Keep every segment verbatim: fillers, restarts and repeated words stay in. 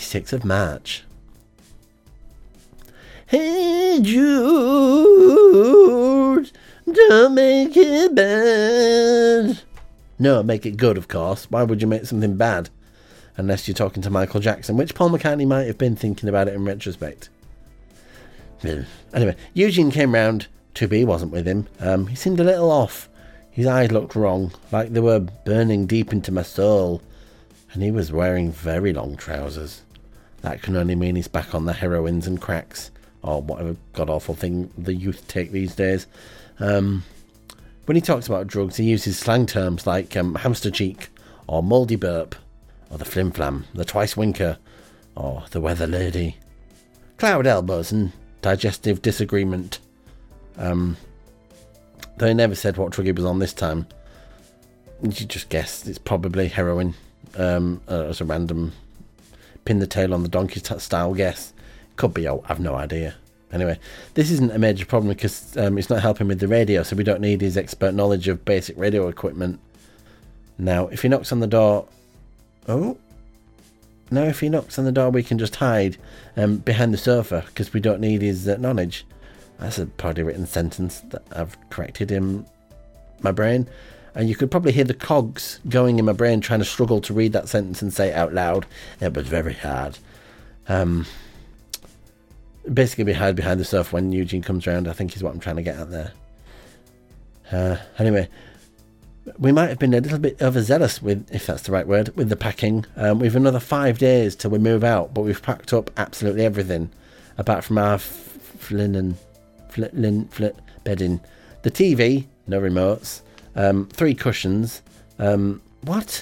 twenty-sixth of March. Hey Jude, don't make it bad. No, make it good, of course. Why would you make something bad? Unless you're talking to Michael Jackson, which Paul McCartney might have been thinking about it in retrospect. Anyway, Eugene came round. two B wasn't with him. Um, he seemed a little off. His eyes looked wrong, like they were burning deep into my soul. And he was wearing very long trousers. That can only mean he's back on the heroines and cracks, or whatever god-awful thing the youth take these days. Um, when he talks about drugs, he uses slang terms like um, hamster cheek, or mouldy burp, or the flim-flam, the twice-winker, or the weather lady, cloud elbows, and digestive disagreement. Um, though he never said what drug he was on this time. You just guess it's probably heroin, um, uh, as a random pin the tail on the donkey t- style guess. Could be, oh, I've no idea. Anyway, this isn't a major problem because um, it's not helping with the radio, so we don't need his expert knowledge of basic radio equipment. Now, if he knocks on the door... Oh? Now, if he knocks on the door, we can just hide um, behind the sofa because we don't need his uh, knowledge. That's a proudly written sentence that I've corrected in my brain. And you could probably hear the cogs going in my brain trying to struggle to read that sentence and say it out loud. It was very hard. Um... Basically, we hide behind the sofa when Eugene comes round, I think is what I'm trying to get at there. Uh, anyway, we might have been a little bit overzealous with, if that's the right word, with the packing. Um, we've another five days till we move out, but we've packed up absolutely everything, apart from our f- linen, fl- lin, fl- bedding. The T V, no remotes, um, three cushions. Um, what?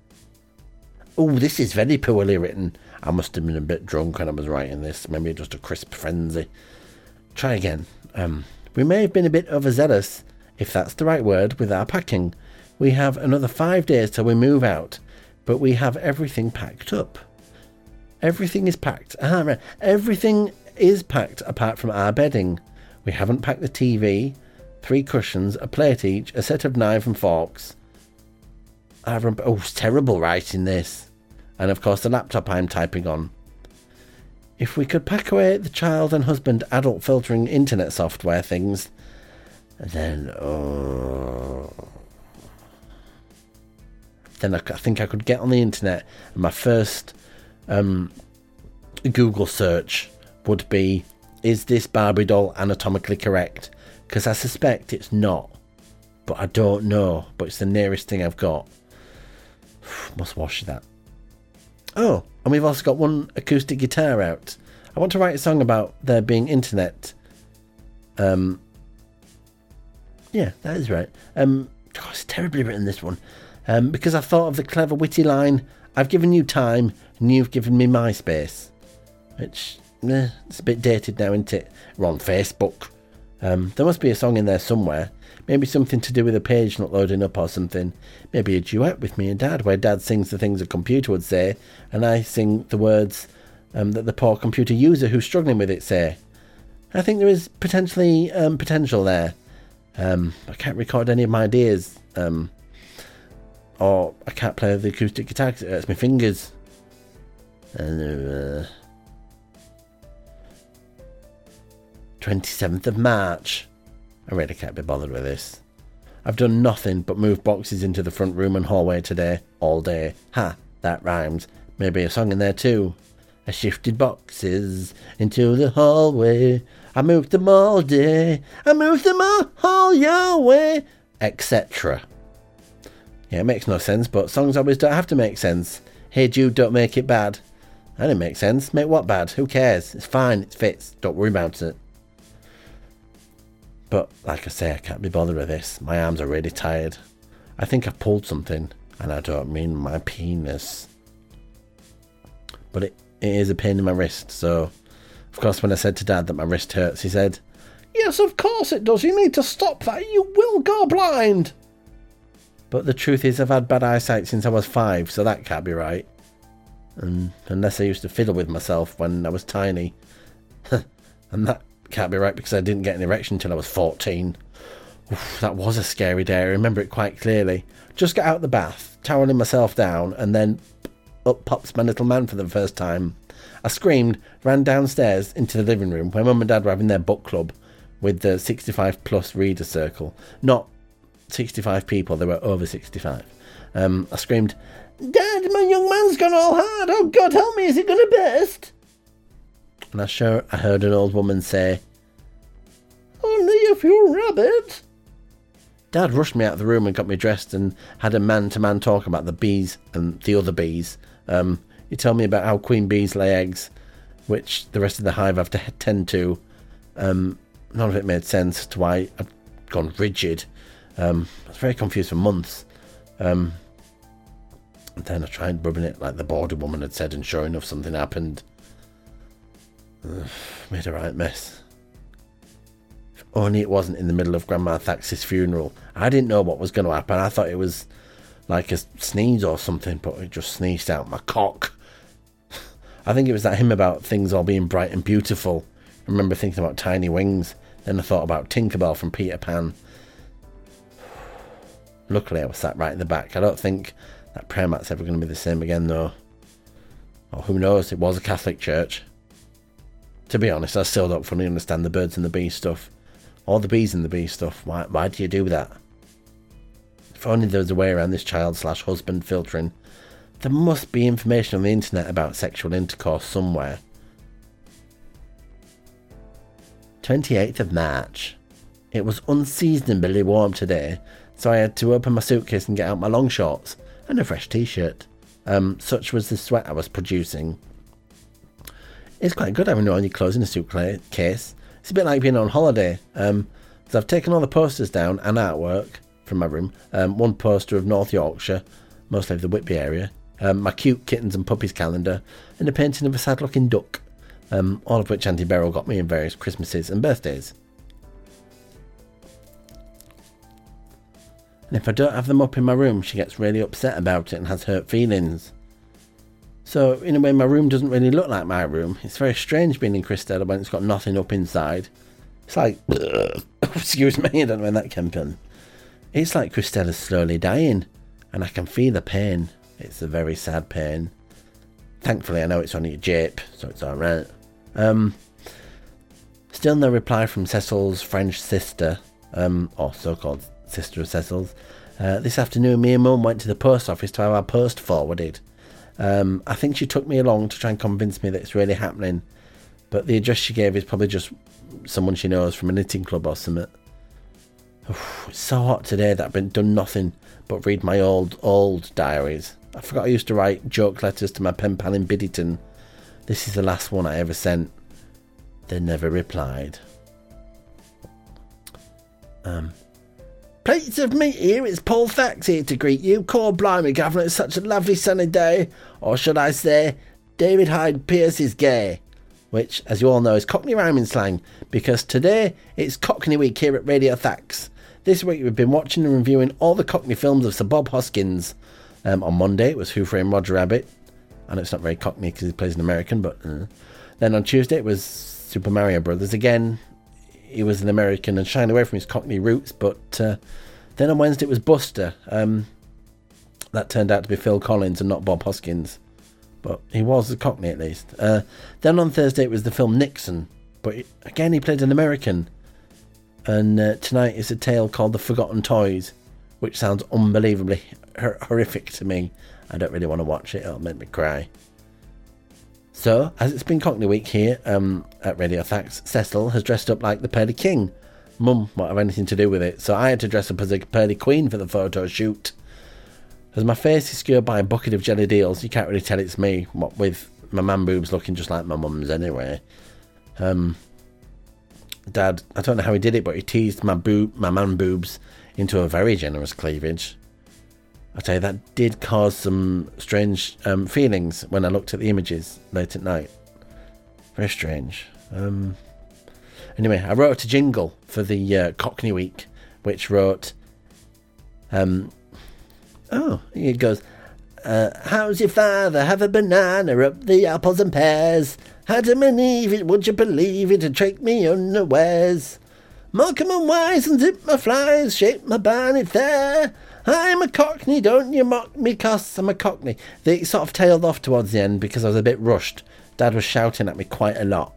Oh, this is very poorly written. I must have been a bit drunk when I was writing this. Maybe just a crisp frenzy. Try again. Um, we may have been a bit overzealous, if that's the right word, with our packing. We have another five days till we move out, but we have everything packed up. Everything is packed. Ah, right. Everything is packed apart from our bedding. We haven't packed the T V, three cushions, a plate each, a set of knives and forks. I remember, oh, it's terrible writing this. And of course the laptop I'm typing on. If we could pack away the child and husband adult filtering internet software things, then oh, then I, I think I could get on the internet and my first um, Google search would be, is this Barbie doll anatomically correct? Because I suspect it's not, but I don't know, but it's the nearest thing I've got. Must wash that. Oh, and we've also got one acoustic guitar out. I want to write a song about there being internet. Um, yeah, that is right. Um, oh, it's terribly written, this one. Um, because I thought of the clever, witty line, I've given you time, and you've given me MySpace. Which, eh, it's a bit dated now, isn't it? We're on Facebook. Um, there must be a song in there somewhere. Maybe something to do with a page not loading up or something. Maybe a duet with me and Dad, where Dad sings the things a computer would say, and I sing the words um, that the poor computer user who's struggling with it say. I think there is potentially um, potential there. Um, I can't record any of my ideas. Um, or I can't play the acoustic guitar because it hurts my fingers. Uh, twenty-seventh of March. I really can't be bothered with this. I've done nothing but move boxes into the front room and hallway today, all day. Ha, that rhymes. Maybe a song in there too. I shifted boxes into the hallway. I moved them all day. I moved them all, all your way, et cetera. Yeah, it makes no sense, but songs always don't have to make sense. Hey Jude, don't make it bad. That didn't make sense. Make what bad? Who cares? It's fine, it fits. Don't worry about it. But, like I say, I can't be bothered with this. My arms are really tired. I think I've pulled something, and I don't mean my penis. But it, it is a pain in my wrist, so... Of course, when I said to Dad that my wrist hurts, he said, "Yes, of course it does. You need to stop that. You will go blind." But the truth is, I've had bad eyesight since I was five, so that can't be right. And unless I used to fiddle with myself when I was tiny. And that can't be right because I didn't get an erection until I was fourteen. Oof, that was a scary day. I remember it quite clearly. Just got out of the bath, toweling myself down, and then up pops my little man for the first time. I screamed, ran downstairs into the living room where Mum and Dad were having their book club with the sixty-five plus reader circle. Not sixty-five people, they were over sixty-five. Um, I screamed, Dad, my young man's gone all hard. Oh, God, help me, is it going to burst? And I sure I heard an old woman say, only if you're rabbit. Dad rushed me out of the room and got me dressed and had a man-to-man talk about the bees and the other bees. Um, he told me about how queen bees lay eggs, which the rest of the hive have to tend to. Um, none of it made sense to why I'd gone rigid. Um, I was very confused for months. Um, and then I tried rubbing it like the border woman had said, and sure enough, something happened. Ugh, made a right mess. If only it wasn't in the middle of Grandma Thax's funeral. I didn't know what was going to happen. I thought it was like a sneeze or something, but it just sneezed out my cock. I think it was that hymn about things all being bright and beautiful. I remember thinking about tiny wings. Then I thought about Tinkerbell from Peter Pan. Luckily, I was sat right in the back. I don't think that prayer mat's ever going to be the same again, though. Or who knows, it was a Catholic church. To be honest, I still don't fully understand the birds and the bees stuff. Or the bees and the bees stuff. Why, why do you do that? If only there was a way around this child slash husband filtering. There must be information on the internet about sexual intercourse somewhere. twenty-eighth of March. It was unseasonably warm today, so I had to open my suitcase and get out my long shorts and a fresh t-shirt. Um, such was the sweat I was producing. It's quite good having all your clothes in a suitcase. It's a bit like being on holiday. Um, so I've taken all the posters down and artwork from my room. Um, one poster of North Yorkshire, mostly of the Whitby area. Um, my cute kittens and puppies calendar, and a painting of a sad-looking duck. Um, all of which Auntie Beryl got me in various Christmases and birthdays. And if I don't have them up in my room, she gets really upset about it and has hurt feelings. So, in a way, my room doesn't really look like my room. It's very strange being in Christella when it's got nothing up inside. It's like... excuse me, I don't know when that came from. It's like Christella's slowly dying, and I can feel the pain. It's a very sad pain. Thankfully, I know it's only a jape, so it's alright. Um, still no reply from Cecil's French sister, um, or so-called sister of Cecil's. Uh, this afternoon, me and Mum went to the post office to have our post forwarded. Um, I think she took me along to try and convince me that it's really happening, but the address she gave is probably just someone she knows from a knitting club or something. Oof, it's so hot today that I've been done nothing but read my old, old diaries. I forgot I used to write joke letters to my pen pal in Biddyton. This is the last one I ever sent. They never replied. Um, Plates of meat here, it's Paul Thax here to greet you. Call blimey, Governor, it's such a lovely sunny day. Or should I say, David Hyde Pierce is gay. Which, as you all know, is Cockney rhyming slang, because today it's Cockney Week here at Radio Thax. This week we've been watching and reviewing all the Cockney films of Sir Bob Hoskins. Um, on Monday it was Who Framed Roger Rabbit. I know it's not very Cockney because he plays an American, but... Uh. Then on Tuesday it was Super Mario Brothers again. He was an American and shied away from his Cockney roots, but uh, then on Wednesday it was Buster. Um, that turned out to be Phil Collins and not Bob Hoskins, but he was a Cockney at least. Uh, then on Thursday it was the film Nixon, but it, again he played an American. And uh, tonight is a tale called The Forgotten Toys, which sounds unbelievably hor- horrific to me. I don't really want to watch it, it'll make me cry. So, as it's been Cockney Week here um, at Radio Thax, Cecil has dressed up like the Pearly King. Mum won't have anything to do with it, so I had to dress up as a Pearly Queen for the photo shoot. As my face is skewered by a bucket of jelly deals, you can't really tell it's me, what with my man boobs looking just like my mum's anyway. Um, Dad, I don't know how he did it, but he teased my boob, my man boobs into a very generous cleavage. I tell you, that did cause some strange um, feelings when I looked at the images late at night. Very strange. Um, anyway, I wrote a jingle for the uh, Cockney Week, which wrote... Um, oh, it goes... Uh, how's your father? Have a banana up the apples and pears. Adam and Eve, it, would you believe it, had tricked me unawares. Malcolm and Wise and zip my flies, shape my bonnet fair. I'm a cockney, don't you mock me, 'cause I'm a cockney. They sort of tailed off towards the end because I was a bit rushed. Dad was shouting at me quite a lot.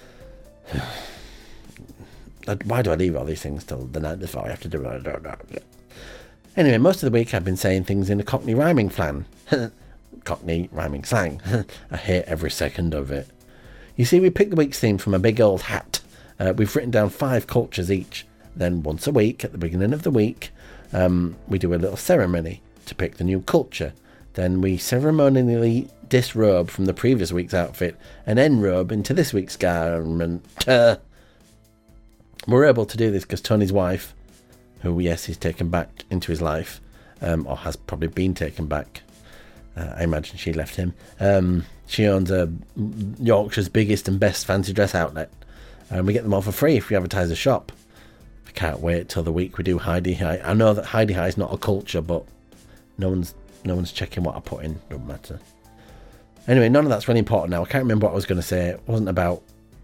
Why do I leave all these things till the night before I have to do it? I don't know. Anyway, most of the week I've been saying things in a cockney rhyming slang. Cockney rhyming slang. I hate every second of it. You see, we picked the week's theme from a big old hat. Uh, we've written down five cultures each. Then once a week, at the beginning of the week, um, we do a little ceremony to pick the new culture. Then we ceremonially disrobe from the previous week's outfit and enrobe into this week's garment. Uh, we're able to do this because Tony's wife, who, yes, he's taken back into his life, um, or has probably been taken back. Uh, I imagine she left him. Um, she owns a Yorkshire's biggest and best fancy dress outlet. And we get them all for free if we advertise a shop. I can't wait till the week we do Hi-de-Hi. I know that Hi-de-Hi is not a culture, but no one's no one's checking what I put in. Don't matter. Anyway, none of that's really important now. I can't remember what I was going to say. It wasn't about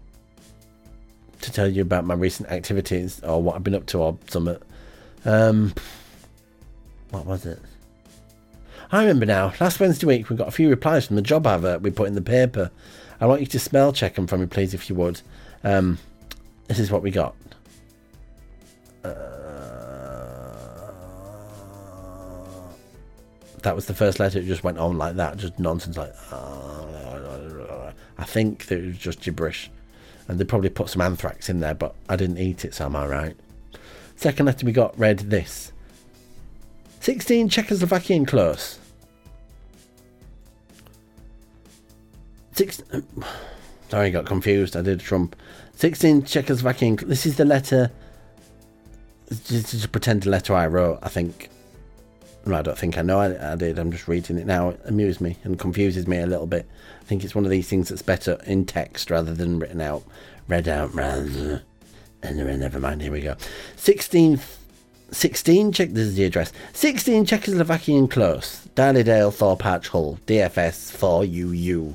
to tell you about my recent activities or what I've been up to or something. Um, what was it? I remember now. Last Wednesday week we got a few replies from the job advert we put in the paper. I want you to spell check them for me, please, if you would. Um, this is what we got. Uh, that was the first letter. It just went on like that, just nonsense. Like, uh, I think that it was just gibberish, and they probably put some anthrax in there, but I didn't eat it, so am I right? Second letter we got read this: sixteen Czechoslovakian close. Six. Sorry, I got confused. I did Trump. sixteen Czechoslovakian. This is the letter. Just, just pretend the letter I wrote, I think. No, I don't think I know I, I did. I'm just reading it now. It amuses me and confuses me a little bit. I think it's one of these things that's better in text rather than written out. Read out rather. Anyway, never mind. Here we go. sixteen. sixteen. Check. This is the address. sixteen Czechoslovakian close. Darley-Dale, Thorpe Arch, Hull. D F S four U U.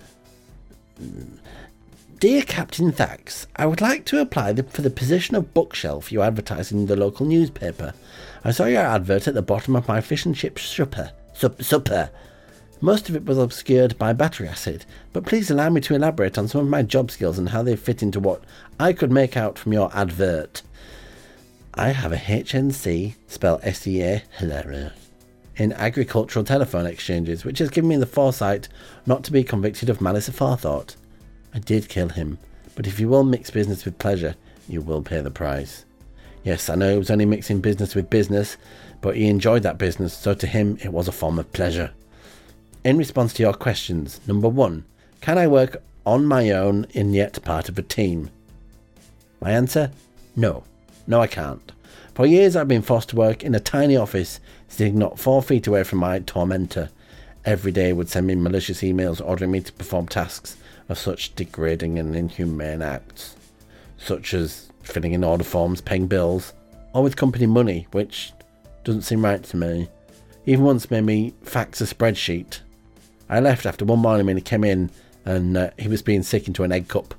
Dear Captain Thax, I would like to apply the, for the position of bookshelf you advertise in the local newspaper. I saw your advert at the bottom of my fish and chips supper. Sup, supper. Most of it was obscured by battery acid, but please allow me to elaborate on some of my job skills and how they fit into what I could make out from your advert. I have a H N C, spell S E A, hilarious, in agricultural telephone exchanges, which has given me the foresight not to be convicted of malice aforethought. I did kill him, but if you will mix business with pleasure, you will pay the price. Yes, I know he was only mixing business with business, but he enjoyed that business, so to him it was a form of pleasure. In response to your questions, number one, can I work on my own and yet part of a team? My answer? No. No, I can't. For years I've been forced to work in a tiny office, sitting not four feet away from my tormentor. Every day would send me malicious emails ordering me to perform tasks of such degrading and inhumane acts, such as filling in order forms, paying bills, or with company money, which doesn't seem right to me. He even once made me fax a spreadsheet. I left after one morning when he came in and uh, he was being sick into an egg cup.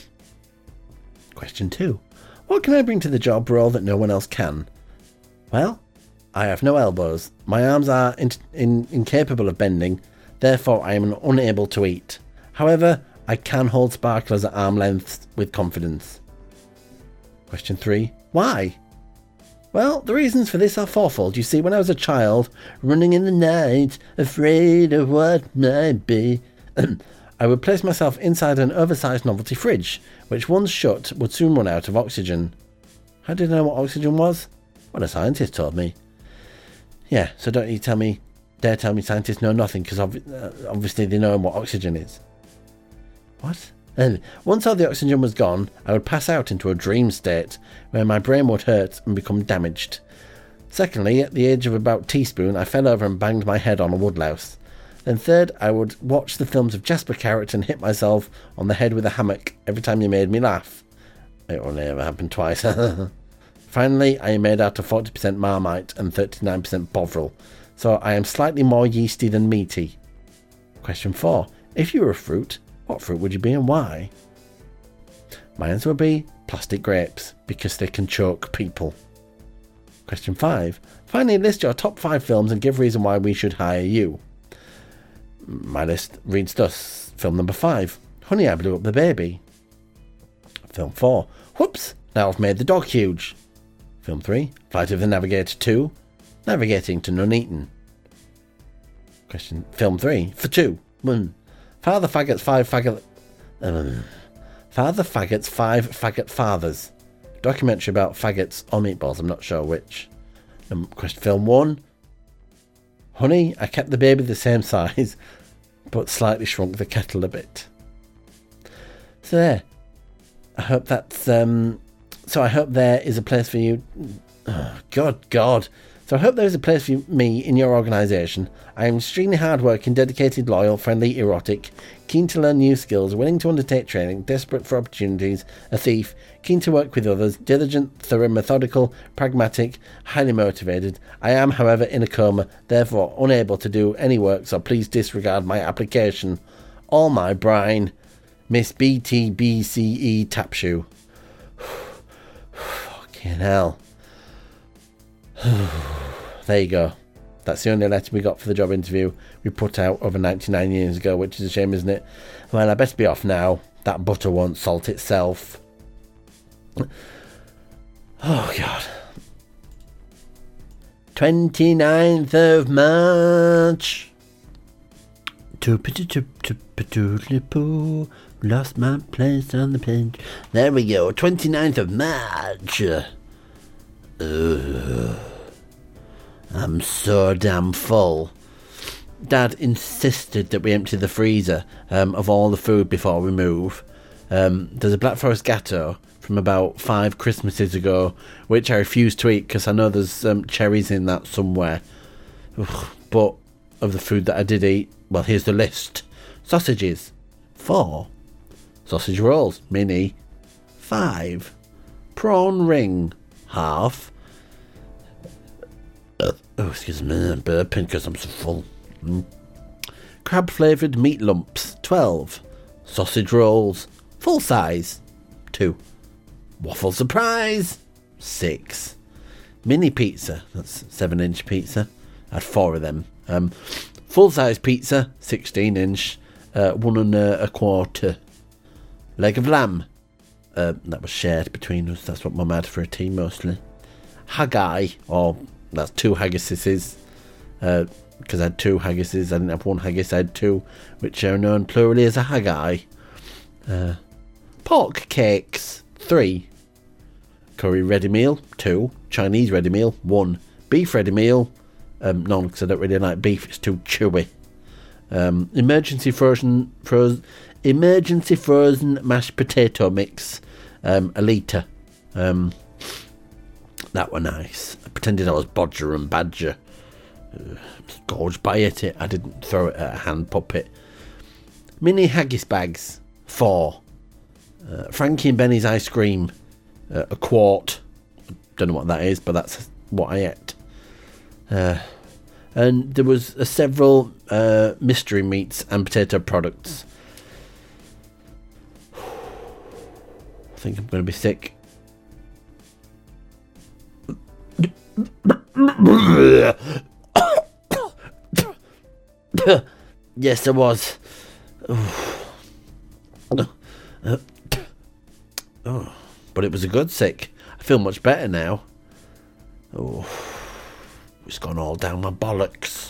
Question two. What can I bring to the job role that no one else can? Well, I have no elbows. My arms are in- in- incapable of bending, therefore I am unable to eat. However, I can hold sparklers at arm length with confidence. Question three. Why? Well, the reasons for this are fourfold. You see, when I was a child, running in the night, afraid of what might be, I would place myself inside an oversized novelty fridge, which once shut would soon run out of oxygen. How did I know what oxygen was? Well, a scientist told me. Yeah, so don't you tell me, dare tell me scientists know nothing, because ob- uh, obviously they know what oxygen is. What? And once all the oxygen was gone, I would pass out into a dream state where my brain would hurt and become damaged. Secondly, at the age of about teaspoon, I fell over and banged my head on a woodlouse. Then third, I would watch the films of Jasper Carrot and hit myself on the head with a hammock every time you made me laugh. It only ever happened twice. Finally, I am made out of forty percent Marmite and thirty-nine percent Bovril, so I am slightly more yeasty than meaty. Question four. If you were a fruit, what fruit would you be and why? My answer would be plastic grapes, because they can choke people. Question five. Finally, list your top five films and give reason why we should hire you. My list reads thus. Film number five. Honey, I Blew Up the Baby. Film four. Whoops, now I've made the dog huge. Film three. Flight of the Navigator two. Navigating to Nuneaton. Question. Film three. For two. One. Father Faggot's five faggot... Um, Father Faggot's five faggot fathers. Documentary about faggots or meatballs, I'm not sure which. Um, question. Film one. Honey, I kept the baby the same size, but slightly shrunk the kettle a bit. So there. I hope that's... Um, so I hope there is a place for you... Oh, God, God. So I hope there is a place for me in your organisation. I am extremely hard-working, dedicated, loyal, friendly, erotic, keen to learn new skills, willing to undertake training, desperate for opportunities, a thief, keen to work with others, diligent, thorough, methodical, pragmatic, highly motivated. I am, however, in a coma, therefore unable to do any work, so please disregard my application. All my brine. Miss B T B C E Tapshoe. Fucking hell. There you go. That's the only letter we got for the job interview we put out over ninety-nine years ago, which is a shame, isn't it? Well, I best be off now. That butter won't salt itself. Oh, God. twenty-ninth of March. Lost my place on the page. There we go. twenty-ninth of March. Ugh. I'm so damn full. Dad insisted that we empty the freezer um, of all the food before we move. Um, there's a Black Forest Gatto from about five Christmases ago, which I refuse to eat because I know there's um, cherries in that somewhere. Ugh. But of the food that I did eat, well, here's the list. Sausages, four. Sausage rolls, mini, five. Prawn ring, half. Uh, oh, excuse me, I'm burping because I'm so full. Mm. Crab flavoured meat lumps, twelve. Sausage rolls, full size, two. Waffle surprise, six. Mini pizza, that's seven inch pizza. I had four of them. Um, full size pizza, sixteen inch, uh, one and a, a quarter. Leg of lamb, uh, that was shared between us. That's what Mum had for a tea mostly. Haggai, or that's two haggises, because uh, I had two haggises. I didn't have one haggis, I had two, which are known plurally as a haggai. Uh, pork cakes, three. Curry ready meal, two. Chinese ready meal, one. Beef ready meal, um, none, because I don't really like beef, it's too chewy. Um, emergency frozen, frozen, emergency frozen mashed potato mix, um, a litre. Um, that were nice. I pretended I was Bodger and Badger. Uh, gorged by it. I didn't throw it at a hand puppet. Mini haggis bags, four. Uh, Frankie and Benny's ice cream, uh, a quart. Don't know what that is, but that's what I ate. Uh, and there was uh, several uh, mystery meats and potato products. I think I'm going to be sick. Yes, I was. Oh. Oh, but it was a good sick. I feel much better now. Oh, it's gone all down my bollocks.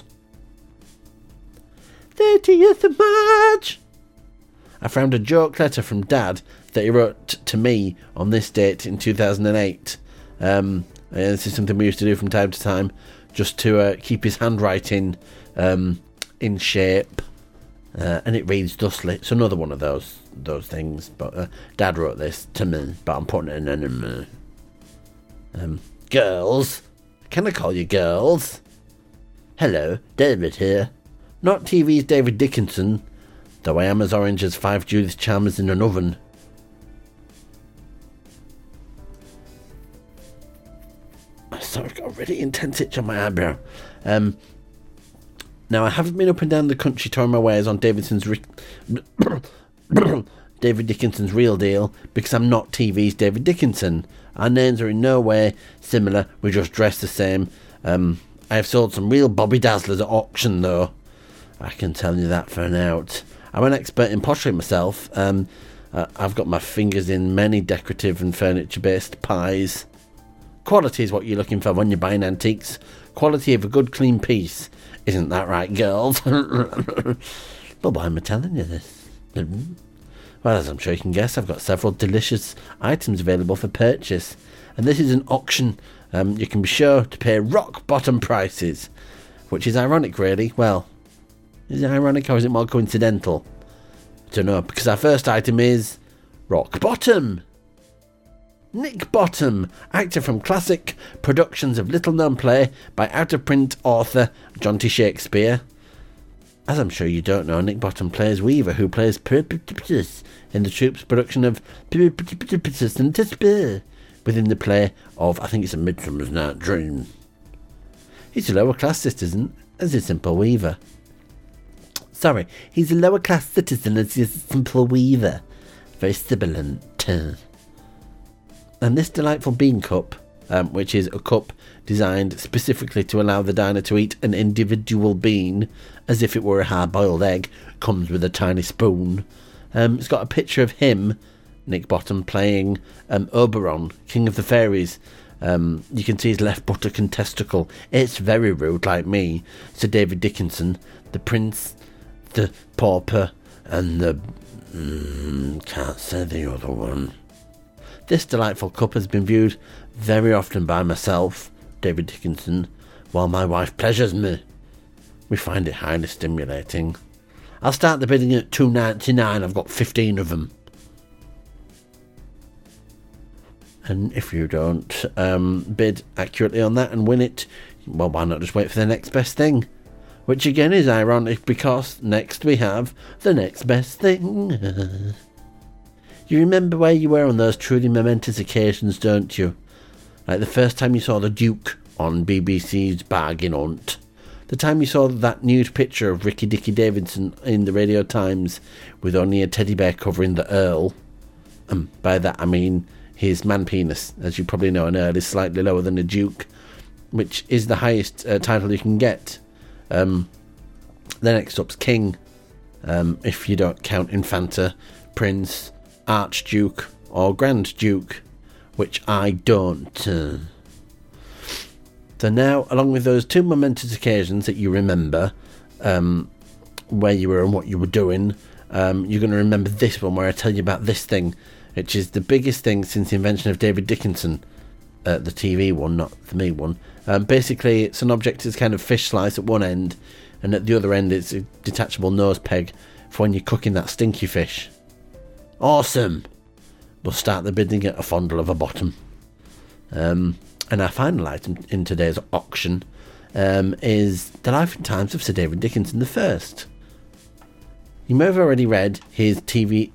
thirtieth of March. I found a joke letter from Dad that he wrote to me on this date in two thousand eight. Um, and this is something we used to do from time to time, just to uh, keep his handwriting um, in shape. Uh, and it reads thusly. It's another one of those those things. But uh, Dad wrote this to me, but I'm putting it in anyway. Um, girls, can I call you girls? Hello, David here. Not T V's David Dickinson, though I am as orange as five Judith Chalmers in an oven. Sorry, I've got a really intense itch on my eyebrow. Um, now, I haven't been up and down the country touring my wares on Davidson's ri- David Dickinson's real deal because I'm not T V's David Dickinson. Our names are in no way similar, we just dress the same. Um, I have sold some real Bobby Dazzlers at auction though. I can tell you that for an out. I'm an expert in pottery myself. Um, uh, I've got my fingers in many decorative and furniture-based pies. Quality is what you're looking for when you're buying antiques. Quality of a good, clean piece. Isn't that right, girls? But why am I telling you this? Well, as I'm sure you can guess, I've got several delicious items available for purchase. And this is an auction. Um, you can be sure to pay rock-bottom prices. Which is ironic, really. Well, is it ironic or is it more coincidental? I don't know, because our first item is Rock Bottom. Nick Bottom, actor from classic productions of little-known play by out-of-print author John T. Shakespeare. As I'm sure you don't know, Nick Bottom plays Weaver, who plays Peripetus in the troupe's production of Peripetus and Tisper within the play of, I think it's A Midsummer's Night Dream. He's a lower-class citizen as a simple weaver. Sorry, he's a lower-class citizen as a simple weaver. Very sibilant. And this delightful bean cup, um, which is a cup designed specifically to allow the diner to eat an individual bean as if it were a hard-boiled egg, comes with a tiny spoon. Um, it's got a picture of him, Nick Bottom, playing um, Oberon, King of the Fairies. Um, you can see his left buttock and testicle. It's very rude, like me. Sir David Dickinson, the Prince, the Pauper, and the... Mm, can't say the other one. This delightful cup has been viewed very often by myself, David Dickinson, while my wife pleasures me. We find it highly stimulating. I'll start the bidding at two ninety-nine. I've got fifteen of them. And if you don't um, bid accurately on that and win it, well, why not just wait for the next best thing? Which again is ironic because next we have the next best thing. You remember where you were on those truly momentous occasions, don't you? Like the first time you saw the Duke on B B C's Bargain Hunt. The time you saw that nude picture of Ricky Dicky Davidson in the Radio Times with only a teddy bear covering the Earl. Um, by that I mean his man penis. As you probably know, an Earl is slightly lower than a Duke, which is the highest uh, title you can get. Um, the next up's King, um, if you don't count Infanta, Prince, Archduke or Grand Duke, which I don't. Uh. So now, along with those two momentous occasions that you remember, um, where you were and what you were doing, um, you're going to remember this one where I tell you about this thing, which is the biggest thing since the invention of David Dickinson, uh, the T V one, not the me one. Um, basically, it's an object that's kind of fish slice at one end, and at the other end it's a detachable nose peg for when you're cooking that stinky fish. Awesome! We'll start the bidding at a fondle of a bottom. Um, and our final item in today's auction um, is The Life and Times of Sir David Dickinson the First. You may have already read his T V...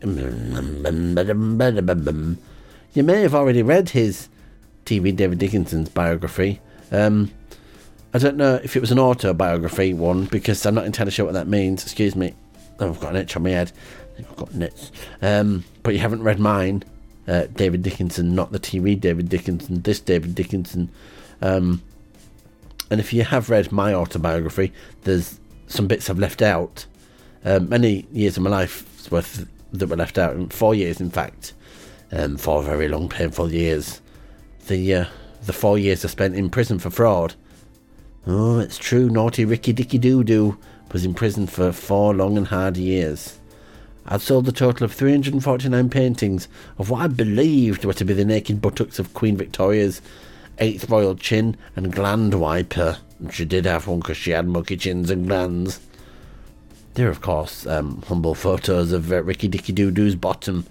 You may have already read his T V David Dickinson's biography. Um, I don't know if it was an autobiography one, because I'm not entirely sure what that means. Excuse me. Oh, I've got an itch on my head. I've got nits. Um, but you haven't read mine, uh, David Dickinson, not the T V David Dickinson, this David Dickinson. Um, and if you have read my autobiography, there's some bits I've left out. Um, many years of my life's worth that were left out. Four years, in fact. Um, four very long, painful years. The uh, the four years I spent in prison for fraud. Oh, it's true, naughty Ricky Dicky Doo-Doo was in prison for four long and hard years. I'd sold a total of three hundred forty-nine paintings of what I believed were to be the naked buttocks of Queen Victoria's eighth royal chin and gland wiper. And she did have one because she had mucky chins and glands. There are, of course, um, humble photos of uh, Ricky Dicky Doo-Doo's bottom.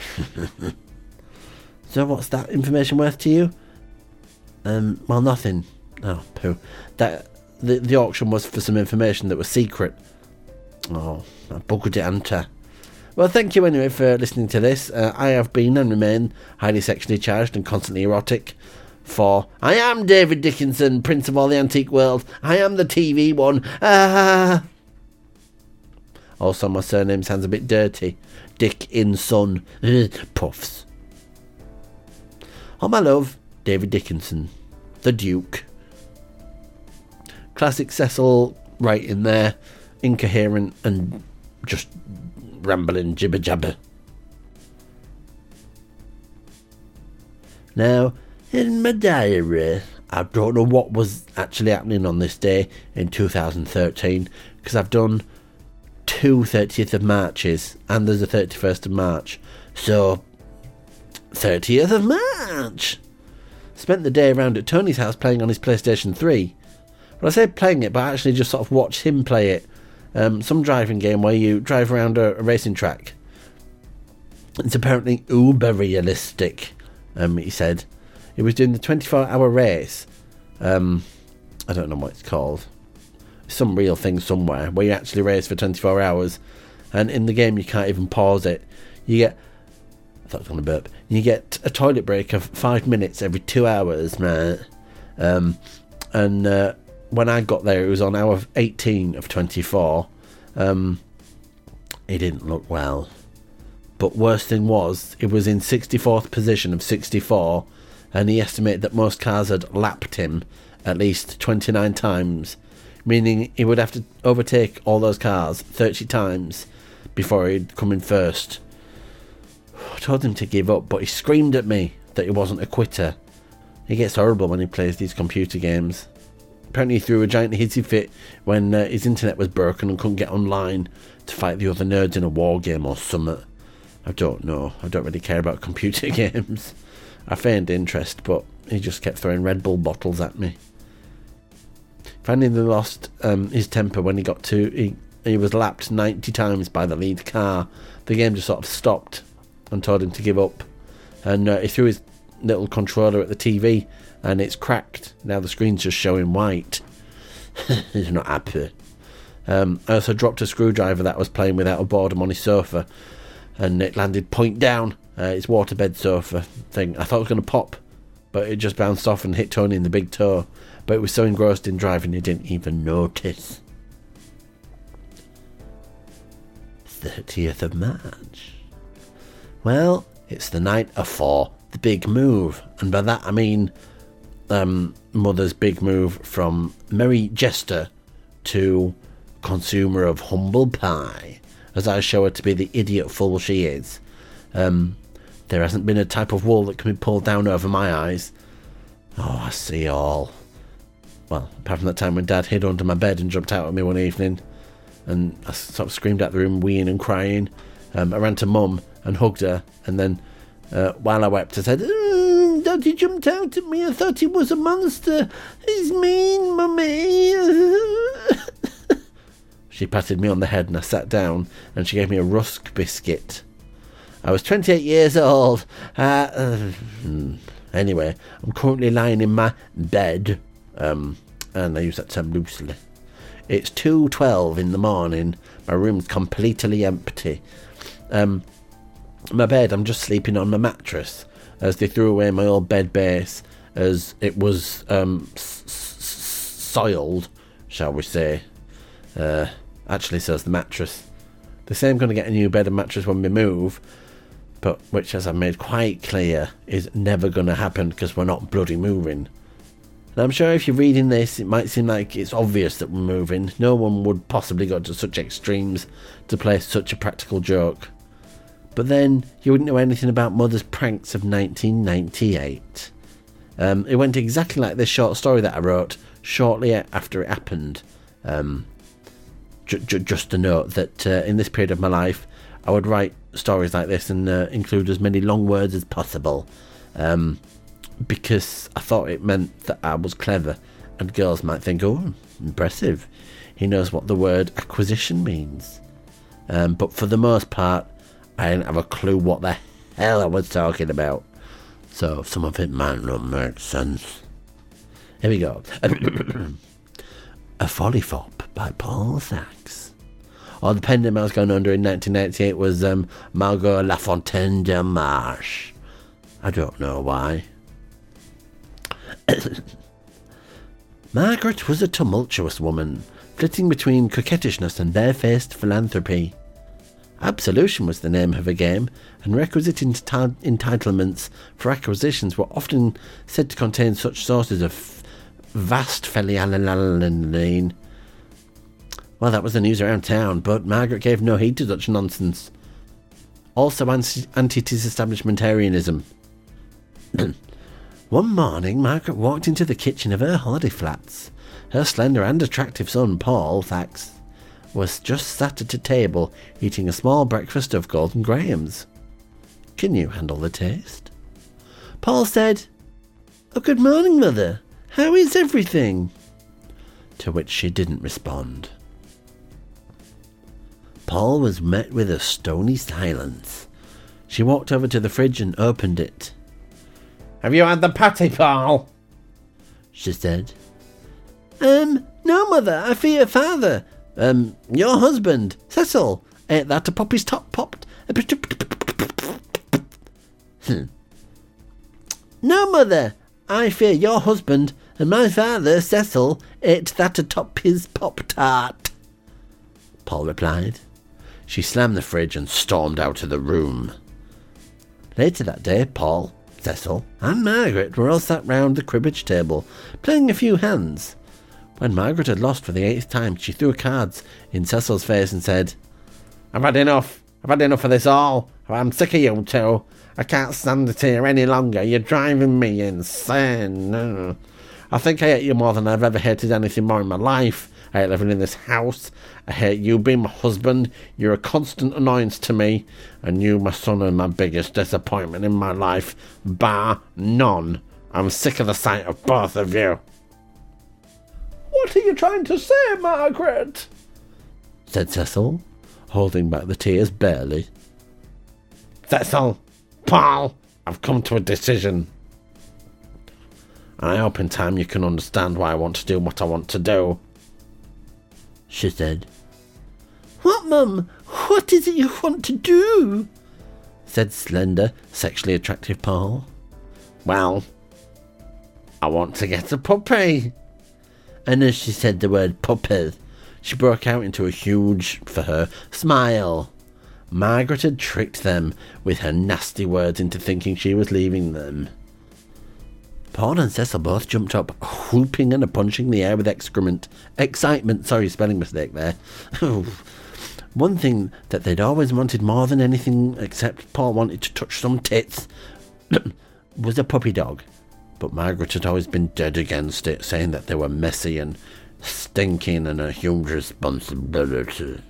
So what's that information worth to you? Um, well, nothing. Oh, poo. That, the, the auction was for some information that was secret. Oh, I buggered it, hadn't I? Well, thank you anyway for listening to this. Uh, I have been and remain highly sexually charged and constantly erotic. For I am David Dickinson, Prince of all the antique world. I am the T V one. Ah! Also, my surname sounds a bit dirty. Dickinson. Puffs. Oh, my love, David Dickinson. The Duke. Classic Cecil right in there. Incoherent and just rambling jibber jabber. Now, in my diary, I don't know what was actually happening on this day in two thousand thirteen, because I've done two thirtieth of Marches, and there's a thirty-first of March. So, thirtieth of March! Spent the day around at Tony's house playing on his PlayStation three. Well, I say playing it, but I actually just sort of watched him play it. Um, some driving game where you drive around a, a racing track. It's apparently uber realistic, um, he said. He was doing the twenty-four hour race. Um, I don't know what it's called. Some real thing somewhere where you actually race for twenty-four hours. And in the game, you can't even pause it. You get... I thought I was going to burp. You get a toilet break of five minutes every two hours, right? Um, and... Uh, When I got there, it was on hour eighteen of twenty-four. Um, it didn't look well. But worst thing was, it was in sixty-fourth position of sixty-four, and he estimated that most cars had lapped him at least twenty-nine times, meaning he would have to overtake all those cars thirty times before he'd come in first. I told him to give up, but he screamed at me that he wasn't a quitter. He gets horrible when he plays these computer games. Apparently he threw a giant hissy fit when uh, his internet was broken and couldn't get online to fight the other nerds in a war game or something. I don't know. I don't really care about computer games. I feigned interest, but he just kept throwing Red Bull bottles at me. Finally, he lost um, his temper when he got to... He, he was lapped ninety times by the lead car. The game just sort of stopped and told him to give up. And uh, he threw his little controller at the T V, and it's cracked. Now the screen's just showing white. He's not happy. Um, I also dropped a screwdriver that was playing without a boredom on his sofa, and it landed point down. Uh, his waterbed sofa thing. I thought it was going to pop, but it just bounced off and hit Tony in the big toe. But it was so engrossed in driving he didn't even notice. thirtieth of March. Well, it's the night afore the big move, and by that I mean um, Mother's big move from merry jester to consumer of humble pie, as I show her to be the idiot fool she is. Um, there hasn't been a type of wool that can be pulled down over my eyes. Oh, I see all. Well, apart from that time when Dad hid under my bed and jumped out at me one evening, and I sort of screamed out the room, weeing and crying. Um, I ran to Mum and hugged her, and then uh, while I wept, I said, mm, Daddy jumped out at me. I thought he was a monster. He's mean, Mummy. She patted me on the head, and I sat down, and she gave me a rusk biscuit. I was twenty-eight years old. Uh, uh, anyway, I'm currently lying in my bed, um, and I use that term loosely. It's two twelve in the morning. My room's completely empty. Um, my bed, I'm just sleeping on my mattress, as they threw away my old bed base, as it was um, s- s- soiled, shall we say. Uh, actually, says the mattress. They say I'm going to get a new bed and mattress when we move, but which, as I made quite clear, is never going to happen because we're not bloody moving. And I'm sure if you're reading this, it might seem like it's obvious that we're moving. No one would possibly go to such extremes to play such a practical joke. But then, you wouldn't know anything about Mother's pranks of nineteen ninety-eight. Um, it went exactly like this short story that I wrote shortly after it happened. Um, j- j- just to note that uh, in this period of my life, I would write stories like this and uh, include as many long words as possible. Um... because I thought it meant that I was clever, and girls might think, oh, impressive, he knows what the word acquisition means. Um, but for the most part, I didn't have a clue what the hell I was talking about, so some of it might not make sense. Here we go. A Follyfop by Paul Sachs. Oh, the pen name I was going under in nineteen ninety-eight was um, Margot Lafontaine de Marche. I don't know why. Margaret was a tumultuous woman, flitting between coquettishness and barefaced philanthropy. Absolution was the name of a game, and requisite enti- entitlements for acquisitions were often said to contain such sources of f- vast phelialalalaline. Well, that was the news around town, but Margaret gave no heed to such nonsense. Also anti- anti-disestablishmentarianism. One morning, Margaret walked into the kitchen of her holiday flats. Her slender and attractive son, Paul Thax, was just sat at a table eating a small breakfast of Golden Grahams. Can you handle the taste? Paul said, "Oh, good morning, Mother. How is everything?" To which she didn't respond. Paul was met with a stony silence. She walked over to the fridge and opened it. "Have you had the patty, Paul?" she said. Um, no, Mother, I fear father. Um, your husband, Cecil, ate that a Poppy's top popped. Hmm. No, Mother, I fear your husband and my father, Cecil, ate that atop his pop-tart, Paul replied. She slammed the fridge and stormed out of the room. Later that day, Paul, Cecil, and Margaret were all sat round the cribbage table, playing a few hands. When Margaret had lost for the eighth time, she threw cards in Cecil's face and said, "I've had enough. I've had enough of this all. I'm sick of you two. I can't stand it here any longer. You're driving me insane. No. I think I hate you more than I've ever hated anything more in my life. I hate living in this house. I hate you being my husband. You're a constant annoyance to me. And you, my son, are my biggest disappointment in my life, bar none. I'm sick of the sight of both of you." "What are you trying to say, Margaret?" said Cecil, holding back the tears barely. "Cecil, Paul, I've come to a decision. And I hope in time you can understand why I want to do what I want to do," she said. "What, Mum? What is it you want to do?" said slender, sexually attractive Paul. "Well, I want to get a puppy." And as she said the word puppy, she broke out into a huge, for her, smile. Margaret had tricked them with her nasty words into thinking she was leaving them. Paul and Cecil both jumped up, whooping and punching the air with excrement. Excitement, sorry, spelling mistake there. One thing that they'd always wanted more than anything, except Paul wanted to touch some tits, was a puppy dog. But Margaret had always been dead against it, saying that they were messy and stinking and a huge responsibility.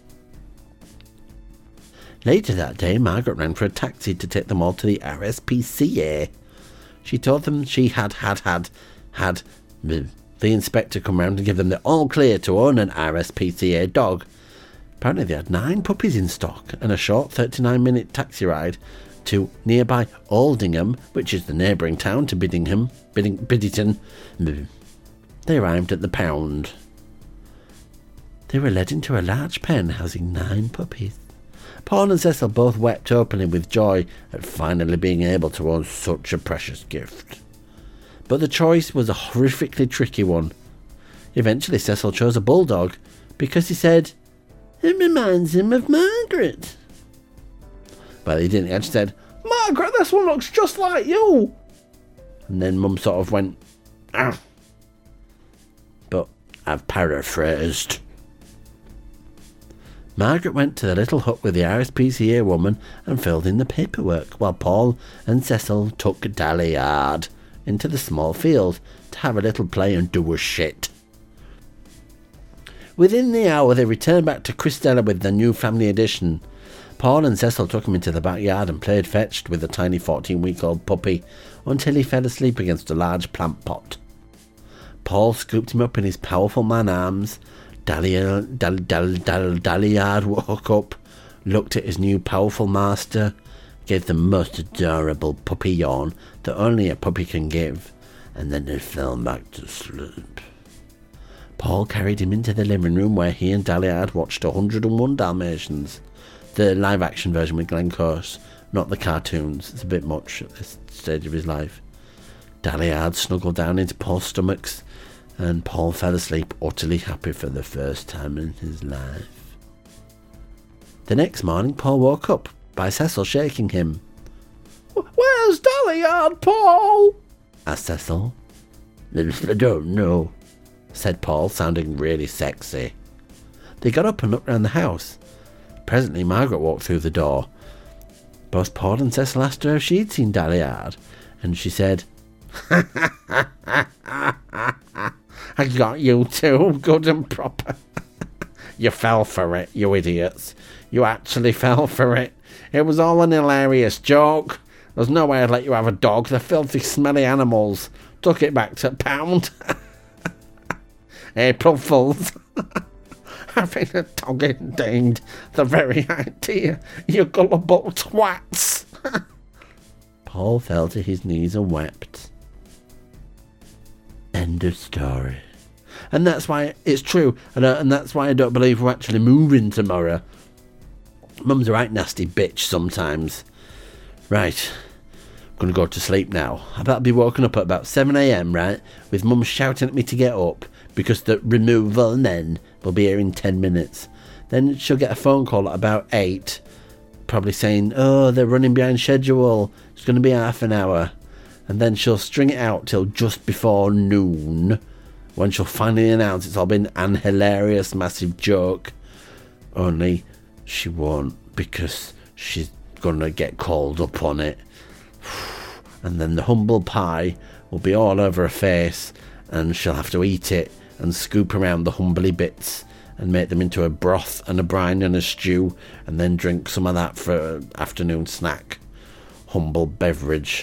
Later that day, Margaret ran for a taxi to take them all to the R S P C A. She told them she had had had had the inspector come round and give them the all clear to own an R S P C A dog. Apparently they had nine puppies in stock and a short thirty-nine minute taxi ride to nearby Aldingham, which is the neighbouring town to Biddingham, Bidding, Biddington. They arrived at the pound. They were led into a large pen housing nine puppies. Paul and Cecil both wept openly with joy at finally being able to own such a precious gift. But the choice was a horrifically tricky one. Eventually Cecil chose a bulldog because he said, "It reminds him of Margaret." Well, he didn't. He just said, "Margaret, this one looks just like you." And then Mum sort of went, "Ah." But I've paraphrased. Margaret went to the little hut with the R S P C A woman and filled in the paperwork, while Paul and Cecil took Dalliard into the small field to have a little play and do a shit. Within the hour, they returned back to Christella with the new family edition. Paul and Cecil took him into the backyard and played fetch with the tiny fourteen-week-old puppy until he fell asleep against a large plant pot. Paul scooped him up in his powerful man arms. Dalliard, Dal, Dal, Dal, Dalliard woke up, looked at his new powerful master, gave the most adorable puppy yawn that only a puppy can give, and then they fell back to sleep. Paul carried him into the living room where he and Dalliard watched one hundred and one Dalmatians. The live-action version with Glenn Close, not the cartoons. It's a bit much at this stage of his life. Dalliard snuggled down into Paul's stomachs And Paul fell asleep utterly happy for the first time in his life. The next morning, Paul woke up by Cecil shaking him. "Where's Dalliard, Paul?" asked Cecil. "I don't know," said Paul, sounding really sexy. They got up and looked round the house. Presently, Margaret walked through the door. Both Paul and Cecil asked her if she'd seen Dalliard, and she said, "I got you too, good and proper." "You fell for it, you idiots. You actually fell for it. It was all an hilarious joke. There's no way I'd let you have a dog. They're filthy, smelly animals. Took it back to pound." "April Fools." "Having a dog indeed. The very idea. You gullible twats." Paul fell to his knees and wept. End of story. And that's why it's true, and, uh, and that's why I don't believe we're actually moving tomorrow. Mum's a right nasty bitch sometimes. Right, I'm going to go to sleep now. I bet I'll be woken up at about seven a.m, right, with Mum shouting at me to get up, because the removal men will be here in ten minutes. Then she'll get a phone call at about eight, probably saying, "Oh, they're running behind schedule. It's going to be half an hour." And then she'll string it out till just before noon, when she'll finally announce it's all been an hilarious, massive joke. Only she won't, because she's going to get called up on it. And then the humble pie will be all over her face, and she'll have to eat it and scoop around the humbly bits and make them into a broth and a brine and a stew, and then drink some of that for an afternoon snack. Humble beverage.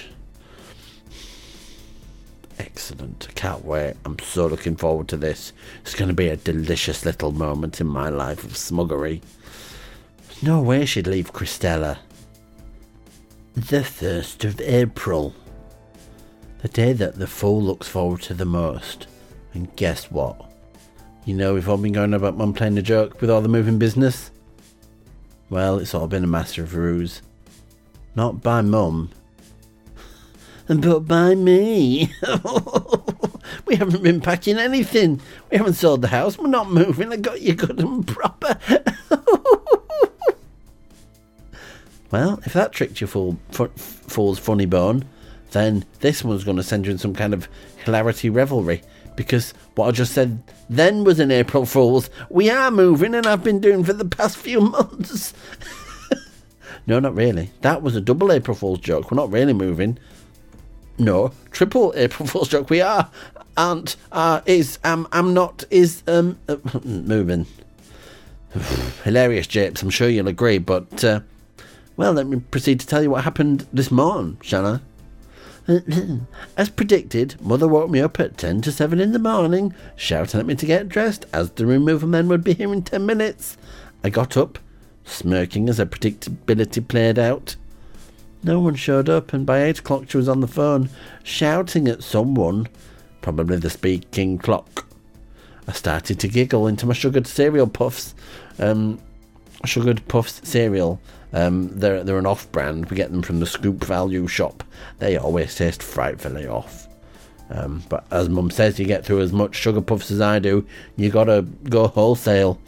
Excellent. I can't wait. I'm so looking forward to this. It's going to be a delicious little moment in my life of smuggery. There's no way she'd leave Christella. The first of April. The day that the fool looks forward to the most. And guess what? You know, we've all been going about Mum playing a joke with all the moving business. Well, it's all been a master of ruse. Not by Mum, but by me. We haven't been packing anything. We haven't sold the house. We're not moving. I got you good and proper. Well, if that tricked your fool, f- fool's funny bone, then this one's going to send you in some kind of hilarity revelry. Because what I just said then was an April Fool's. We are moving, and I've been doing for the past few months. No, not really. That was a double April Fool's joke. We're not really moving. No, triple April Fool's joke. We are, aren't, are, is, am, am not, is, um, uh, moving. Hilarious, Japes, I'm sure you'll agree, but, uh, well, let me proceed to tell you what happened this morning, shall I? As predicted, Mother woke me up at ten to seven in the morning, shouting at me to get dressed, as the removal men would be here in ten minutes. I got up, smirking as her predictability played out. No one showed up, and by eight o'clock she was on the phone, shouting at someone, probably the speaking clock. I started to giggle into my sugared cereal puffs. Um, sugared puffs cereal. Um, they're they're an off-brand. We get them from the Scoop Value shop. They always taste frightfully off. Um, but as Mum says, you get through as much sugar puffs as I do, you gotta go wholesale.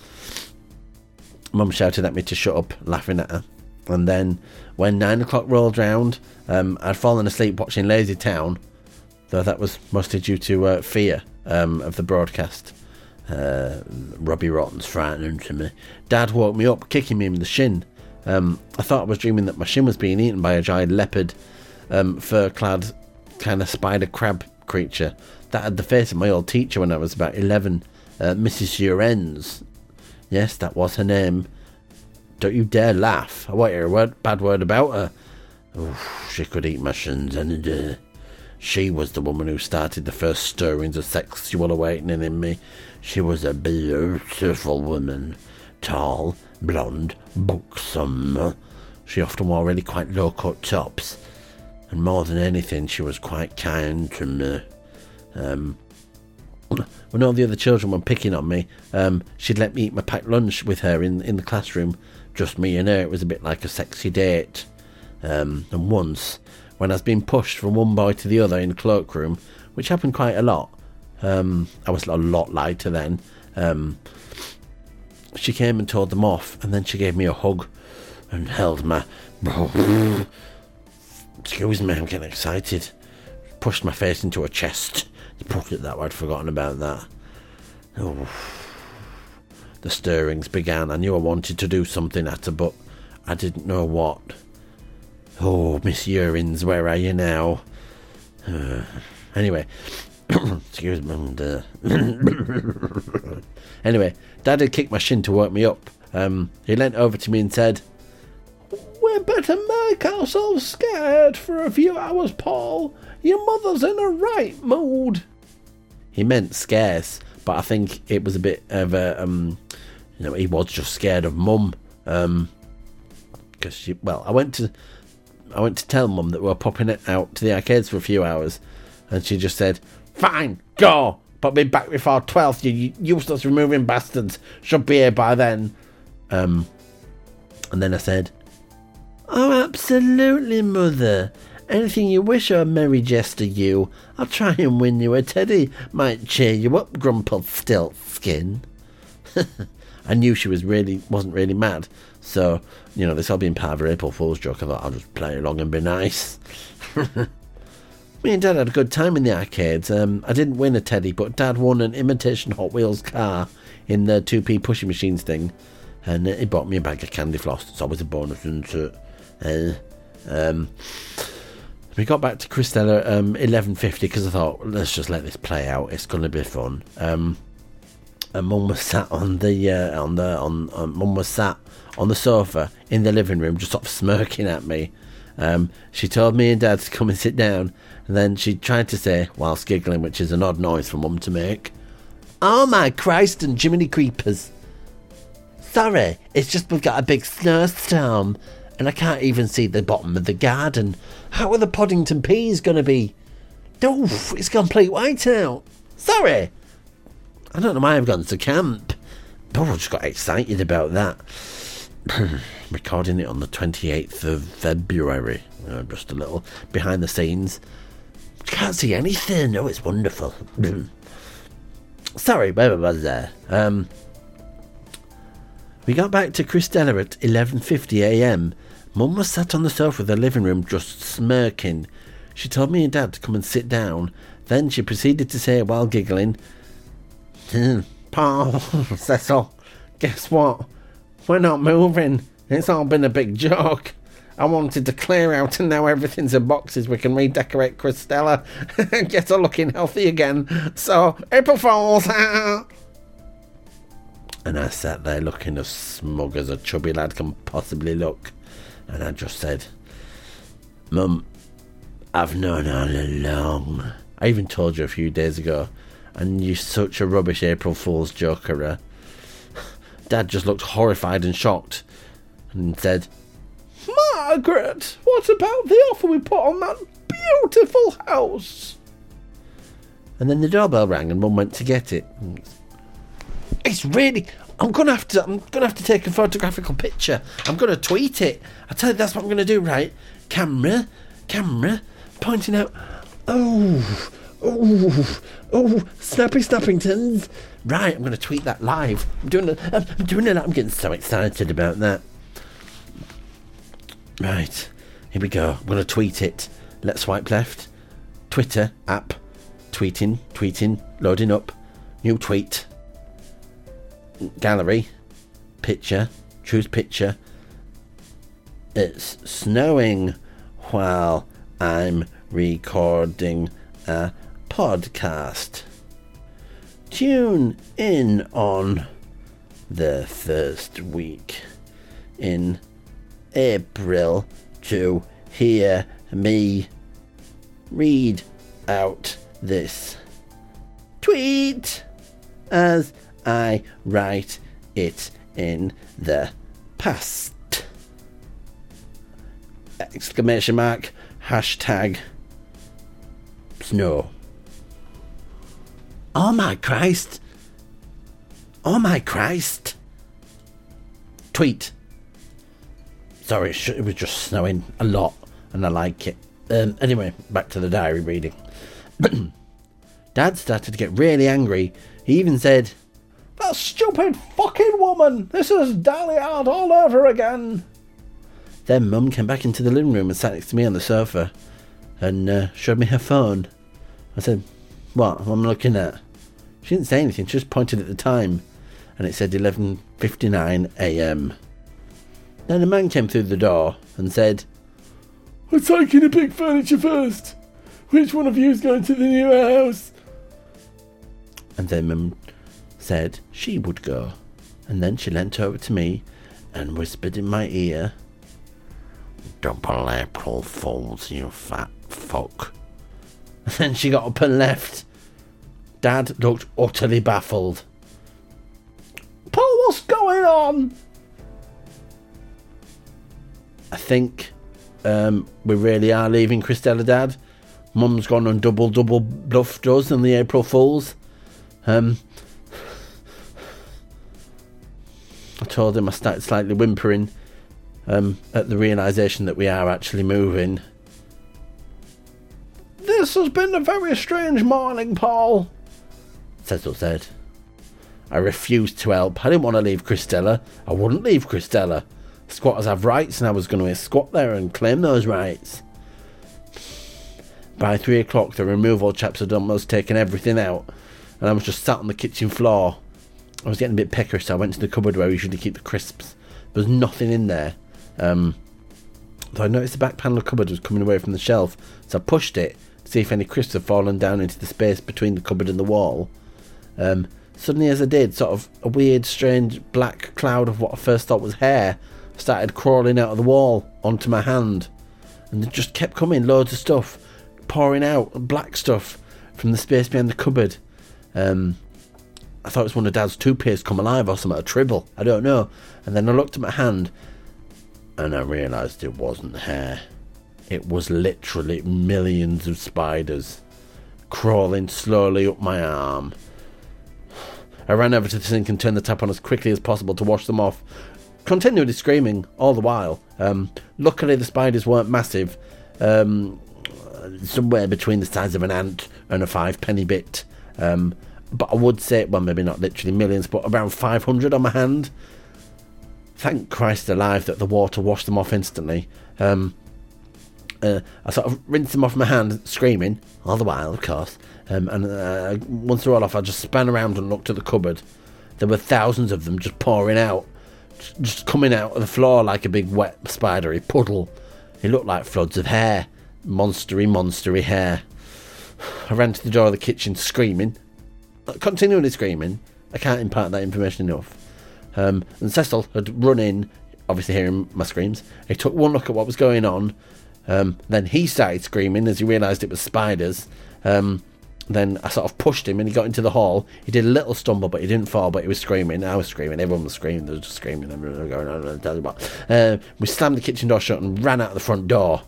Mum shouted at me to shut up, laughing at her. And then, when nine o'clock rolled round, um, I'd fallen asleep watching Lazy Town, though that was mostly due to uh, fear um, of the broadcast. Uh, Robbie Rotten's frightening to me. Dad woke me up, kicking me in the shin. Um, I thought I was dreaming that my shin was being eaten by a giant leopard, um, fur-clad, kind of spider crab creature that had the face of my old teacher when I was about eleven, uh, Missus Urenz. Yes, that was her name. Don't you dare laugh. I won't hear a word, bad word about her. Oof, she could eat my shins any day. She was the woman who started the first stirrings of sexual awakening in me. She was a beautiful woman. Tall, blonde, buxom. She often wore really quite low-cut tops. And more than anything, she was quite kind to me. Um, when all the other children were picking on me, um, she'd let me eat my packed lunch with her in, in the classroom. Just me and her. It was a bit like a sexy date. Um, and once, when I was being pushed from one boy to the other in the cloakroom, which happened quite a lot, Um, I was a lot lighter then. Um, she came and told them off, and then she gave me a hug and held my... Excuse me, I'm getting excited. Pushed my face into her chest. You put it that way, I'd forgotten about that. Oh. The stirrings began. I knew I wanted to do something at her, but I didn't know what. Oh, Miss Urines, where are you now? Uh, anyway, excuse me. And, uh, anyway, Dad had kicked my shin to wake me up. Um, he leant over to me and said, "We better make ourselves scared for a few hours, Paul. Your mother's in a right mood." He meant scarce, but I think it was a bit of a, um, you know, he was just scared of Mum. Um, because she, well, I went to, I went to tell Mum that we were popping it out to the arcades for a few hours, and she just said, "Fine, go, but be back before twelve. You useless removing bastards should be here by then." Um, and then I said, "Oh, absolutely, Mother. Anything you wish, oh merry jester you. I'll try and win you a teddy. Might cheer you up, Grumpelstiltskin." I knew she was really wasn't really mad, so you know this all being part of her April Fool's joke. I thought I'll just play along and be nice. Me and Dad had a good time in the arcades. Um, I didn't win a teddy, but Dad won an imitation Hot Wheels car in the two p pushing machines thing, and he bought me a bag of candy floss. It's always a bonus, isn't it? Uh, um. We got back to Christella at um, eleven fifty because I thought, let's just let this play out. It's going to be fun. Um, and Mum was sat on the uh, on the on, on Mum was sat on the sofa in the living room, just sort of smirking at me. Um, she told me and Dad to come and sit down, and then she tried to say, whilst giggling, which is an odd noise for Mum to make, "Oh my Christ and Jiminy Creepers! Sorry, it's just we've got a big snowstorm. And I can't even see the bottom of the garden. How are the Poddington peas going to be? Oof, it's complete whiteout. Sorry. I don't know why I've gone to camp. Oh, I just got excited about that. Recording it on the twenty-eighth of February. You know, just a little behind the scenes. Can't see anything. Oh, it's wonderful. Sorry, where was there? Um, we got back to Christella at eleven fifty a m. Mum was sat on the sofa of the living room just smirking. She told me and Dad to come and sit down. Then she proceeded to say while giggling, hmm, "Paul, Cecil, guess what? We're not moving. It's all been a big joke. I wanted to clear out and now everything's in boxes. We can redecorate Christella and get her looking healthy again. So, April Fools!" And I sat there looking as smug as a chubby lad can possibly look. And I just said, "Mum, I've known all along. I even told you a few days ago. And you're such a rubbish April Fool's joker." Dad just looked horrified and shocked. And said, "Margaret, what about the offer we put on that beautiful house?" And then the doorbell rang and Mum went to get it. It's really... I'm gonna have to. I'm gonna have to take a photographical picture. I'm gonna tweet it. I tell you, that's what I'm gonna do. Right, camera, camera, pointing out. Oh, oh, oh, snappy snappingtons. Right, I'm gonna tweet that live. I'm doing it. I'm doing it. I'm getting so excited about that. Right, here we go. I'm gonna tweet it. Let's swipe left. Twitter app. Tweeting, tweeting, loading up. New tweet. Gallery, picture, choose picture. It's snowing while I'm recording a podcast. Tune in on the first week in April to hear me read out this tweet as I write it in the past. Exclamation mark. Hashtag snow. Oh my Christ. Oh my Christ. Tweet. Sorry, it was just snowing a lot and I like it. Um, anyway, back to the diary reading. Dad started to get really angry. He even said, "That stupid fucking woman! This is Dahlia all over again!" Then Mum came back into the living room and sat next to me on the sofa and uh, showed me her phone. I said, "What? What am I looking at?" She didn't say anything, she just pointed at the time, and it said eleven fifty-nine a.m. Then a man came through the door and said, "I'm taking the big furniture first. Which one of you is going to the new house?" And then Mum said she would go, and then she leant over to me and whispered in my ear, "Double April Fools, you fat fuck." And then she got up and left. Dad looked utterly baffled. "Paul, what's going on?" I think um, we really are leaving Christella, Dad. Mum's gone and double double bluffed us and the April Fools. Um, I told him. I started slightly whimpering um, at the realisation that we are actually moving. "This has been a very strange morning, Paul," Cecil said. I refused to help. I didn't want to leave Christella. I wouldn't leave Christella. Squatters have rights, and I was going to squat there and claim those rights. By three o'clock, the removal chaps had almost taken everything out, and I was just sat on the kitchen floor. I was getting a bit peckish, so I went to the cupboard where we usually keep the crisps. There was nothing in there. Um, though I noticed the back panel of the cupboard was coming away from the shelf, so I pushed it to see if any crisps had fallen down into the space between the cupboard and the wall. Um, suddenly, as I did, sort of a weird, strange black cloud of what I first thought was hair started crawling out of the wall onto my hand, and it just kept coming, loads of stuff pouring out, black stuff from the space behind the cupboard. Um, I thought it was one of Dad's toothpaste come alive or something, a tribble, I don't know. And then I looked at my hand, and I realised it wasn't hair. It was literally millions of spiders crawling slowly up my arm. I ran over to the sink and turned the tap on as quickly as possible to wash them off, continually screaming all the while. Um, luckily the spiders weren't massive, um, somewhere between the size of an ant and a five penny bit. Um, but I would say, well, maybe not literally millions, but around five hundred on my hand. Thank Christ alive that the water washed them off instantly. Um, uh, I sort of rinsed them off my hand, screaming, all the while, of course. Um, and uh, once they're all off, I just span around and looked at the cupboard. There were thousands of them just pouring out, just coming out of the floor like a big wet spidery puddle. It looked like floods of hair. Monstery, monstery hair. I ran to the door of the kitchen screaming, continually screaming. I can't impart that information enough. Um, and Cecil had run in, obviously hearing my screams. He took one look at what was going on. Um, then he started screaming as he realised it was spiders. Um, then I sort of pushed him and he got into the hall. He did a little stumble, but he didn't fall, but he was screaming. I was screaming. Everyone was screaming. They were just screaming. Everyone was going on. I'll tell you what. Uh, we slammed the kitchen door shut and ran out the front door.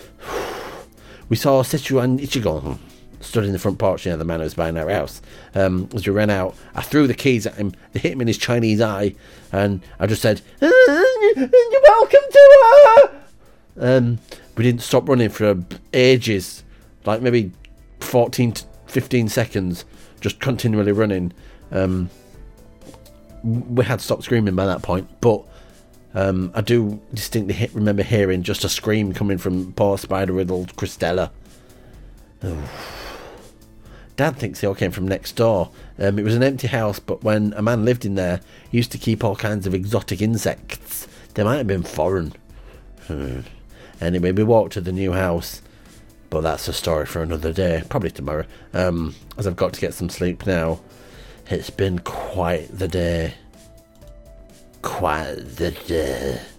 We saw Setsu and Ichigo stood in the front porch near the man who was buying our house. Um, as we ran out, I threw the keys at him. They hit him in his Chinese eye, and I just said, "You're welcome to her." Um, we didn't stop running for ages, like maybe fourteen to fifteen seconds, just continually running. Um, we had stopped screaming by that point, but um, I do distinctly hit, remember hearing just a scream coming from poor spider-riddled Christella. Oh. Dad thinks they all came from next door. Um, it was an empty house, but when a man lived in there, he used to keep all kinds of exotic insects. They might have been foreign. Hmm. Anyway, we walked to the new house, but that's a story for another day, probably tomorrow, um, as I've got to get some sleep now. It's been quite the day. Quite the day.